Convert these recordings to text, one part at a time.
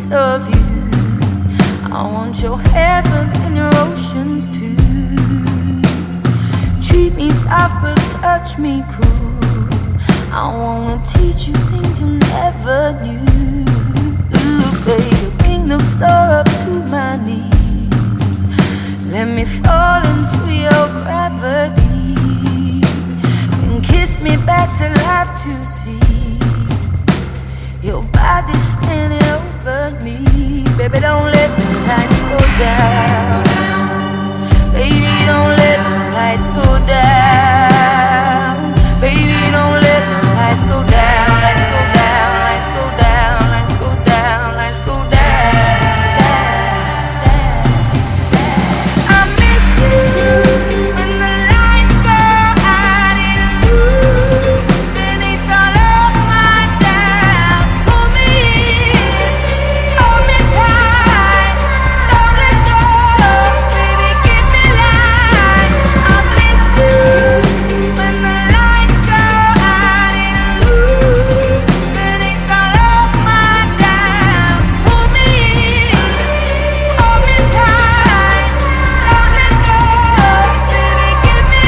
piece of you. I want your heaven and your oceans too. Treat me soft but touch me cruel. I wanna teach you things you never knew. Ooh, baby, bring the floor up to my knees. Let me fall into your gravity. Then kiss me back to life to see your body standing over me. Baby, don't let the lights go down. Baby, don't let the lights go down. Baby, don't let the lights go down. Lights go down, lights go down, lights go down, lights go down. I miss you when the lights go out in blue. Beneath all of my doubts, pull me in, hold me tight, don't let go. Baby, give me life. I miss you when the lights go out in blue. Beneath all of my doubts, pull me in, hold me tight, don't let go. Baby, give me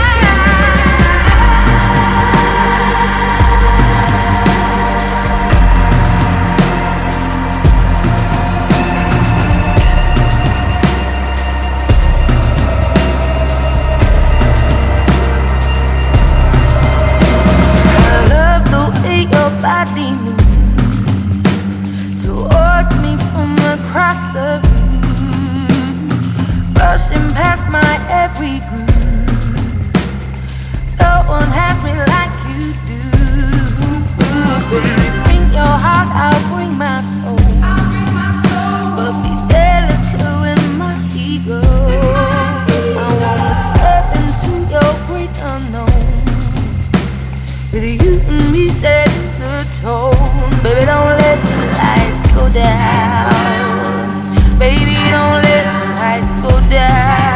I love the way your body moves towards me from across the room, brushing past my every groove. No one has me like you do. Ooh, baby, bring your heart, I'll bring my soul. But be delicate with my ego. I wanna step into your great unknown, with you and me setting the tone. Baby, don't let the lights go down. Baby, don't let the lights go down.